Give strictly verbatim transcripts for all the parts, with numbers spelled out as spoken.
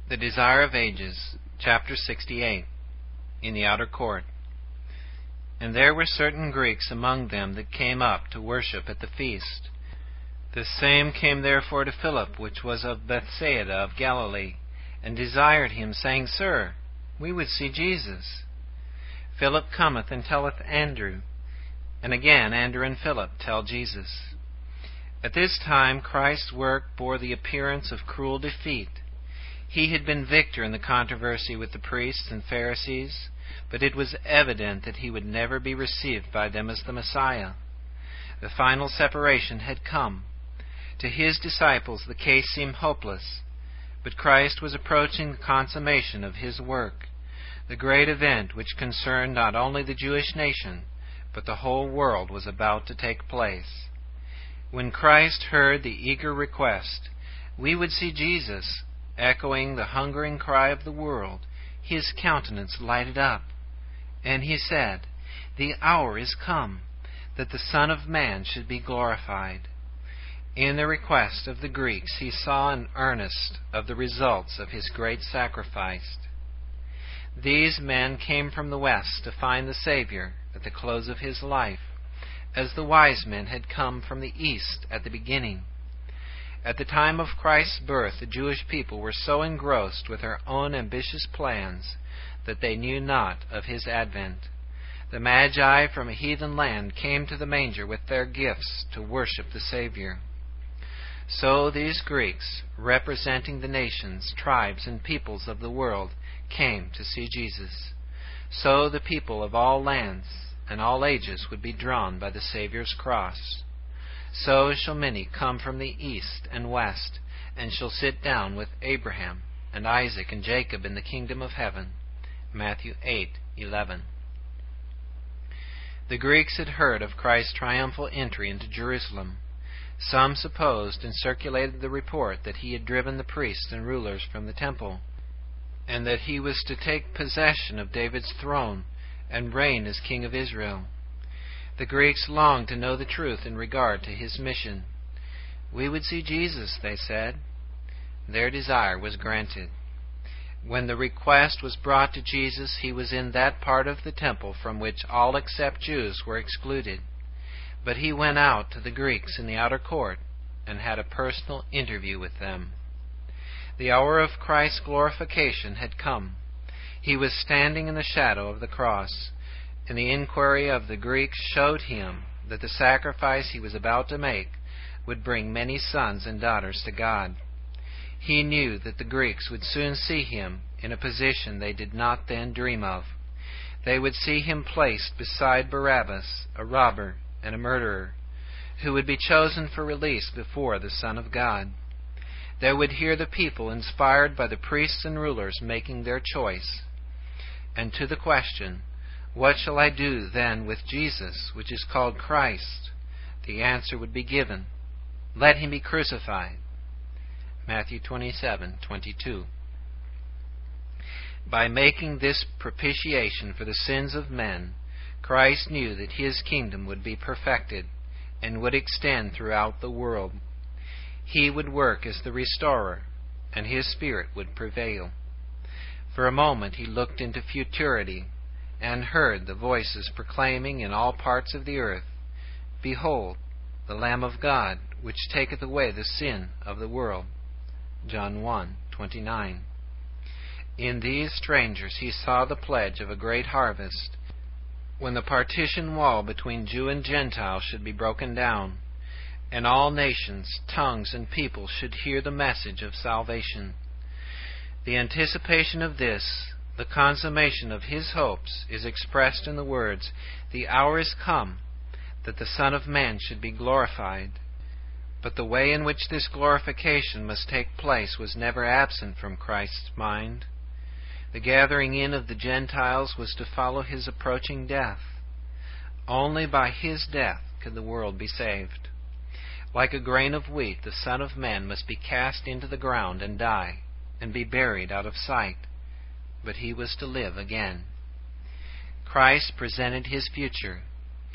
The Desire of Ages, chapter sixty-eight. In the outer court. And there were certain Greeks among them that came up to worship at the feast. The same came therefore to Philip, which was of Bethsaida of Galilee, and desired him, saying, Sir, we would see Jesus. Philip cometh and telleth Andrew. And again Andrew and Philip tell Jesus. At this time Christ's work bore the appearance of cruel defeat. He had been victor in the controversy with the priests and Pharisees, but it was evident that he would never be received by them as the Messiah. The final separation had come. To his disciples the case seemed hopeless, but Christ was approaching the consummation of his work, the great event which concerned not only the Jewish nation, but the whole world was about to take place. When Christ heard the eager request, we would see Jesus, echoing the hungering cry of the world, his countenance lighted up, and he said, The hour is come, that the Son of Man should be glorified. In the request of the Greeks he saw an earnest of the results of his great sacrifice. These men came from the west to find the Savior at the close of his life, as the wise men had come from the east at the beginning. At the time of Christ's birth, the Jewish people were so engrossed with their own ambitious plans that they knew not of his advent. The Magi from a heathen land came to the manger with their gifts to worship the Savior. So these Greeks, representing the nations, tribes, and peoples of the world, came to see Jesus. So the people of all lands and all ages would be drawn by the Savior's cross. So shall many come from the east and west, and shall sit down with Abraham and Isaac and Jacob in the kingdom of heaven. Matthew eight eleven. The Greeks had heard of Christ's triumphal entry into Jerusalem. Some supposed and circulated the report that he had driven the priests and rulers from the temple, and that he was to take possession of David's throne and reign as king of Israel. The Greeks longed to know the truth in regard to his mission. We would see Jesus, they said. Their desire was granted. When the request was brought to Jesus, he was in that part of the temple from which all except Jews were excluded. But he went out to the Greeks in the outer court and had a personal interview with them. The hour of Christ's glorification had come. He was standing in the shadow of the cross, and the inquiry of the Greeks showed him that the sacrifice he was about to make would bring many sons and daughters to God. He knew that the Greeks would soon see him in a position they did not then dream of. They would see him placed beside Barabbas, a robber and a murderer, who would be chosen for release before the Son of God. They would hear the people inspired by the priests and rulers making their choice. And to the question, What shall I do then with Jesus, which is called Christ? The answer would be given, Let him be crucified. Matthew twenty-seven twenty-two. By making this propitiation for the sins of men, Christ knew that his kingdom would be perfected and would extend throughout the world. He would work as the restorer, and his Spirit would prevail. For a moment he looked into futurity, and heard the voices proclaiming in all parts of the earth, Behold, the Lamb of God, which taketh away the sin of the world. John one twenty-nine. In these strangers he saw the pledge of a great harvest, when the partition wall between Jew and Gentile should be broken down, and all nations, tongues, and peoples should hear the message of salvation. The anticipation of this, the consummation of his hopes, is expressed in the words, The hour is come, that the Son of Man should be glorified. But the way in which this glorification must take place was never absent from Christ's mind. The gathering in of the Gentiles was to follow his approaching death. Only by his death could the world be saved. Like a grain of wheat, the Son of Man must be cast into the ground and die, and be buried out of sight. But he was to live again. Christ presented his future,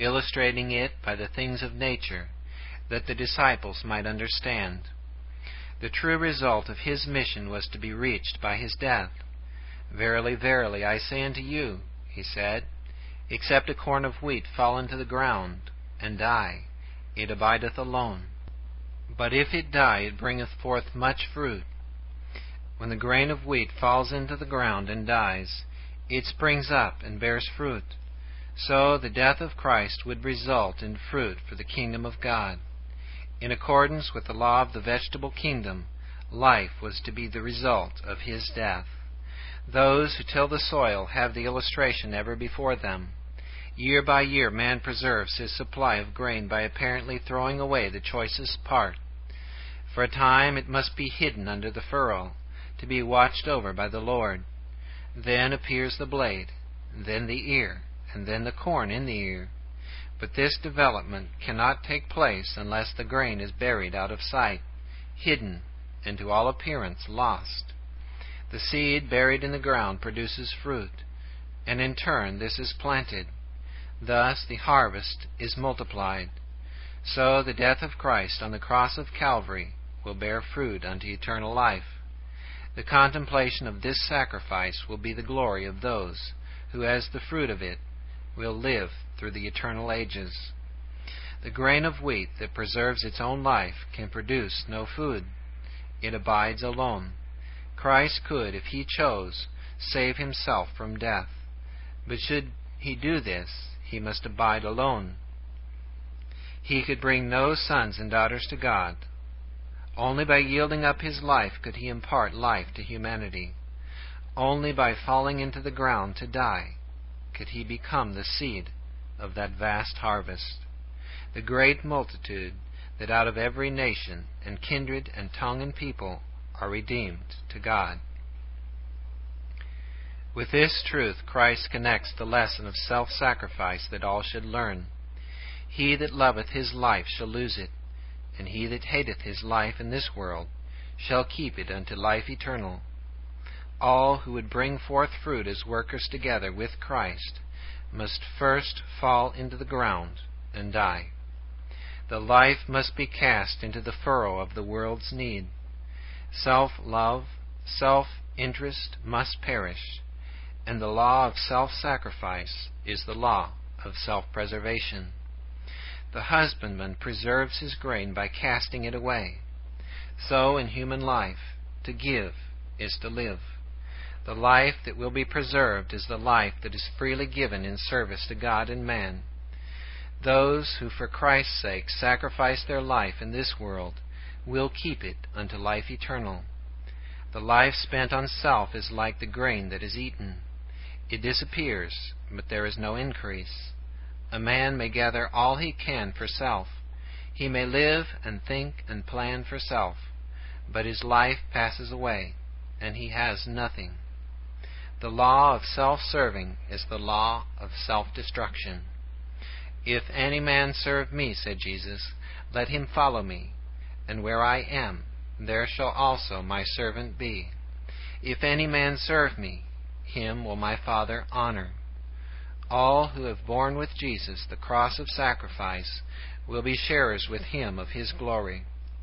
illustrating it by the things of nature, that the disciples might understand. The true result of his mission was to be reached by his death. Verily, verily, I say unto you, he said, except a corn of wheat fall into the ground, and die, it abideth alone. But if it die, it bringeth forth much fruit. When the grain of wheat falls into the ground and dies, it springs up and bears fruit. So the death of Christ would result in fruit for the kingdom of God. In accordance with the law of the vegetable kingdom, life was to be the result of his death. Those who till the soil have the illustration ever before them. Year by year man preserves his supply of grain by apparently throwing away the choicest part. For a time it must be hidden under the furrow, to be watched over by the Lord. Then appears the blade, then the ear, and then the corn in the ear. But this development cannot take place unless the grain is buried out of sight, hidden, and to all appearance lost. The seed buried in the ground produces fruit, and in turn this is planted. Thus the harvest is multiplied. So the death of Christ on the cross of Calvary will bear fruit unto eternal life. The contemplation of this sacrifice will be the glory of those who, as the fruit of it, will live through the eternal ages. The grain of wheat that preserves its own life can produce no food. It abides alone. Christ could, if he chose, save himself from death. But should he do this, he must abide alone. He could bring no sons and daughters to God. Only by yielding up his life could he impart life to humanity. Only by falling into the ground to die could he become the seed of that vast harvest, the great multitude that out of every nation and kindred and tongue and people are redeemed to God. With this truth Christ connects the lesson of self-sacrifice that all should learn. He that loveth his life shall lose it, and he that hateth his life in this world shall keep it unto life eternal. All who would bring forth fruit as workers together with Christ must first fall into the ground and die. The life must be cast into the furrow of the world's need. Self-love, self-interest must perish, and the law of self-sacrifice is the law of self-preservation. The husbandman preserves his grain by casting it away. So in human life, to give is to live. The life that will be preserved is the life that is freely given in service to God and man. Those who for Christ's sake sacrifice their life in this world will keep it unto life eternal. The life spent on self is like the grain that is eaten. It disappears, but there is no increase. A man may gather all he can for self. He may live and think and plan for self, but his life passes away, and he has nothing. The law of self-serving is the law of self-destruction. If any man serve me, said Jesus, let him follow me, and where I am, there shall also my servant be. If any man serve me, him will my Father honor. All who have borne with Jesus the cross of sacrifice will be sharers with him of his glory.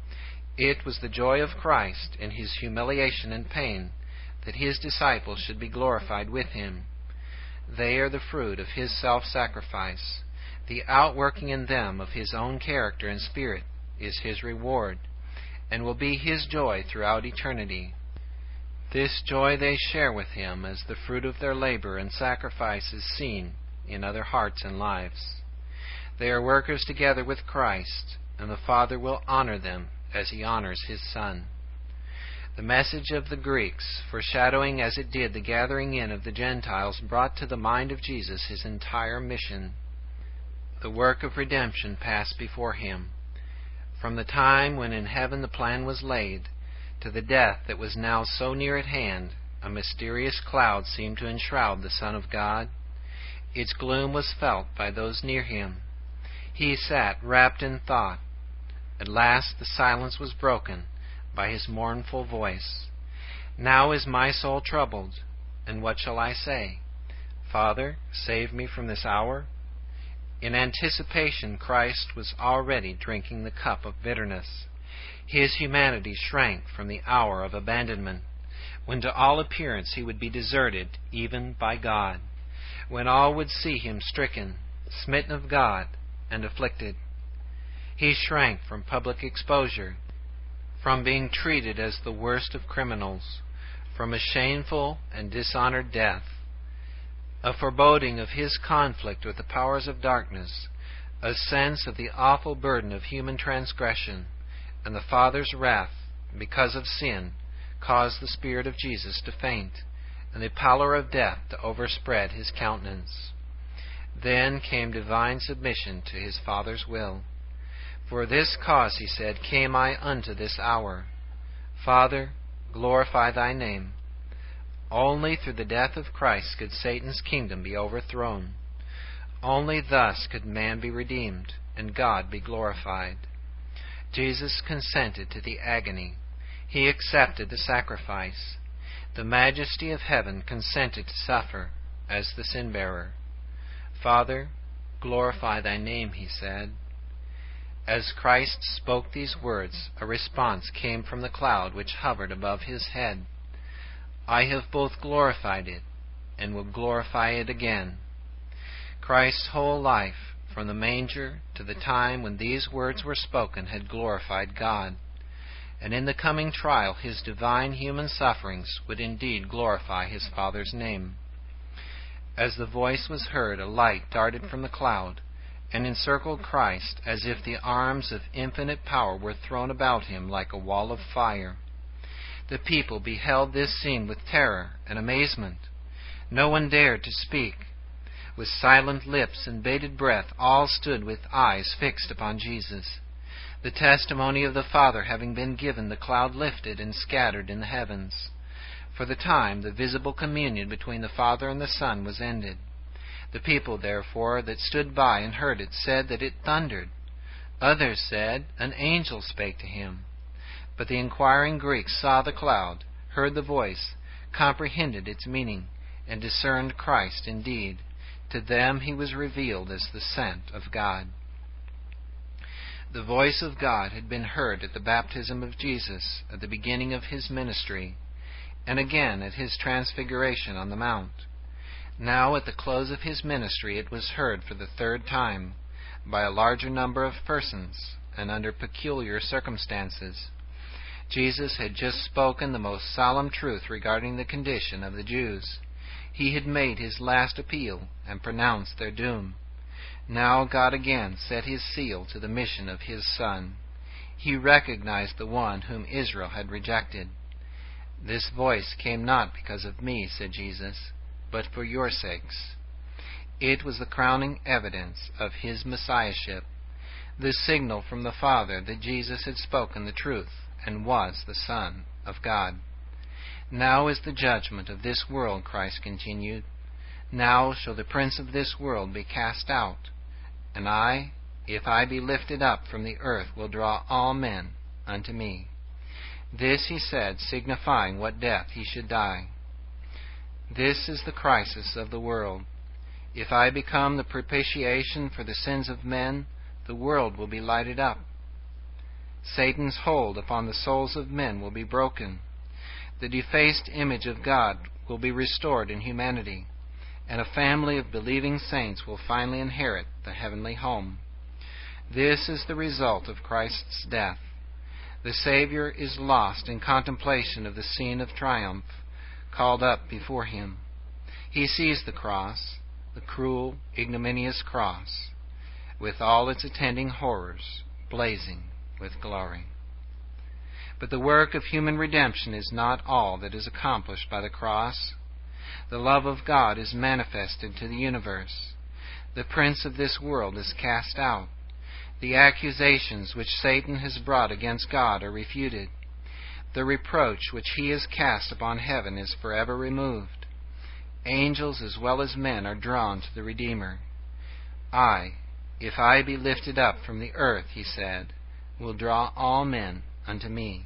It was the joy of Christ in his humiliation and pain that his disciples should be glorified with him. They are the fruit of his self-sacrifice. The outworking in them of his own character and spirit is his reward, and will be his joy throughout eternity. This joy they share with him as the fruit of their labor and sacrifice is seen in other hearts and lives. They are workers together with Christ, and the Father will honor them as he honors his Son. The message of the Greeks, foreshadowing as it did the gathering in of the Gentiles, brought to the mind of Jesus his entire mission. The work of redemption passed before him. From the time when in heaven the plan was laid, to the death that was now so near at hand, a mysterious cloud seemed to enshroud the Son of God. Its gloom was felt by those near him. He sat wrapped in thought. At last the silence was broken by his mournful voice. Now is my soul troubled, and what shall I say? Father, save me from this hour. In anticipation Christ was already drinking the cup of bitterness. His humanity shrank from the hour of abandonment, when to all appearance he would be deserted even by God, when all would see him stricken, smitten of God, and afflicted. He shrank from public exposure, from being treated as the worst of criminals, from a shameful and dishonored death. A foreboding of his conflict with the powers of darkness, a sense of the awful burden of human transgression, and the Father's wrath because of sin, caused the Spirit of Jesus to faint, and the pallor of death to overspread his countenance. Then came divine submission to his Father's will. For this cause, he said, came I unto this hour. Father, glorify thy name. Only through the death of Christ could Satan's kingdom be overthrown. Only thus could man be redeemed and God be glorified. Jesus consented to the agony. He accepted the sacrifice. The majesty of heaven consented to suffer as the sin-bearer. Father, glorify thy name, he said. As Christ spoke these words, a response came from the cloud which hovered above his head. I have both glorified it and will glorify it again. Christ's whole life, from the manger to the time when these words were spoken, had glorified God. And in the coming trial, his divine human sufferings would indeed glorify his Father's name. As the voice was heard, a light darted from the cloud and encircled Christ, as if the arms of infinite power were thrown about him like a wall of fire. The people beheld this scene with terror and amazement. No one dared to speak. With silent lips and bated breath, all stood with eyes fixed upon Jesus. The testimony of the Father having been given, the cloud lifted and scattered in the heavens. For the time, the visible communion between the Father and the Son was ended. The people, therefore, that stood by and heard it, said that it thundered. Others said, an angel spake to him. But the inquiring Greeks saw the cloud, heard the voice, comprehended its meaning, and discerned Christ indeed. To them he was revealed as the sent of God. The voice of God had been heard at the baptism of Jesus, at the beginning of his ministry, and again at his transfiguration on the mount. Now at the close of his ministry it was heard for the third time, by a larger number of persons, and under peculiar circumstances. Jesus had just spoken the most solemn truth regarding the condition of the Jews. He had made his last appeal and pronounced their doom. Now God again set his seal to the mission of his Son. He recognized the one whom Israel had rejected. This voice came not because of me, said Jesus, but for your sakes. It was the crowning evidence of his Messiahship, the signal from the Father that Jesus had spoken the truth and was the Son of God. Now is the judgment of this world, Christ continued. Now shall the prince of this world be cast out. And I, if I be lifted up from the earth, will draw all men unto me. This he said, signifying what death he should die. This is the crisis of the world. If I become the propitiation for the sins of men, the world will be lighted up. Satan's hold upon the souls of men will be broken. The defaced image of God will be restored in humanity, and a family of believing saints will finally inherit the heavenly home. This is the result of Christ's death. The Savior is lost in contemplation of the scene of triumph called up before him. He sees the cross, the cruel, ignominious cross, with all its attending horrors, blazing with glory. But the work of human redemption is not all that is accomplished by the cross. The love of God is manifested to the universe. The prince of this world is cast out. The accusations which Satan has brought against God are refuted. The reproach which he has cast upon heaven is forever removed. Angels as well as men are drawn to the Redeemer. I, if I be lifted up from the earth, he said, will draw all men unto me.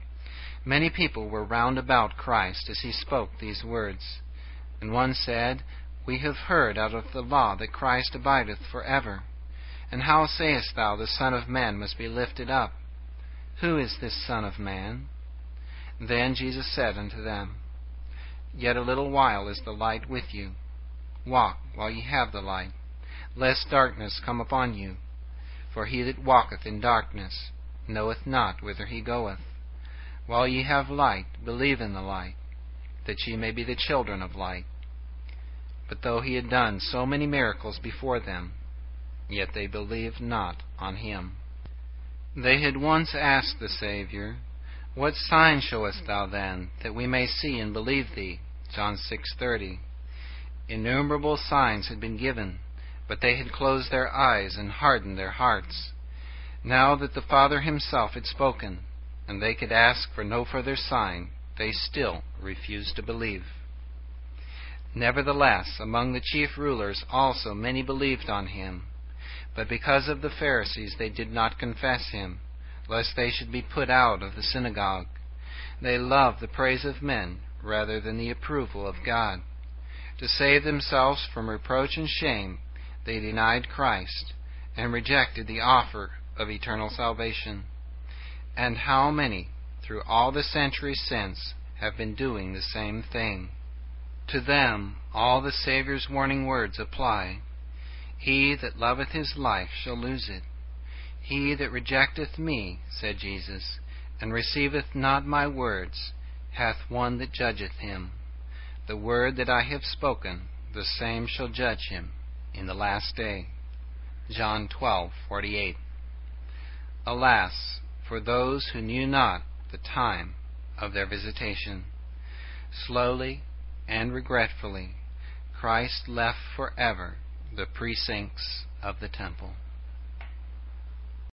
Many people were round about Christ as he spoke these words. And one said, We have heard out of the law that Christ abideth forever. And how sayest thou, the Son of Man must be lifted up? Who is this Son of Man? Then Jesus said unto them, Yet a little while is the light with you. Walk while ye have the light, lest darkness come upon you. For he that walketh in darkness knoweth not whither he goeth. While ye have light, believe in the light, that ye may be the children of light. But though he had done so many miracles before them, yet they believed not on him. They had once asked the Savior, What sign showest thou then, that we may see and believe thee? John six thirty. Innumerable signs had been given, but they had closed their eyes and hardened their hearts. Now that the Father himself had spoken, and they could ask for no further sign, they still refused to believe. Nevertheless, among the chief rulers also many believed on him. But because of the Pharisees they did not confess him, lest they should be put out of the synagogue. They loved the praise of men rather than the approval of God. To save themselves from reproach and shame, they denied Christ and rejected the offer of eternal salvation. And how many, through all the centuries since, have been doing the same thing? To them all the Saviour's warning words apply. He that loveth his life shall lose it. He that rejecteth me, said Jesus, and receiveth not my words, hath one that judgeth him. The word that I have spoken, the same shall judge him in the last day. John twelve forty-eight. Alas, for those who knew not the time of their visitation. Slowly and regretfully, Christ left forever the precincts of the temple.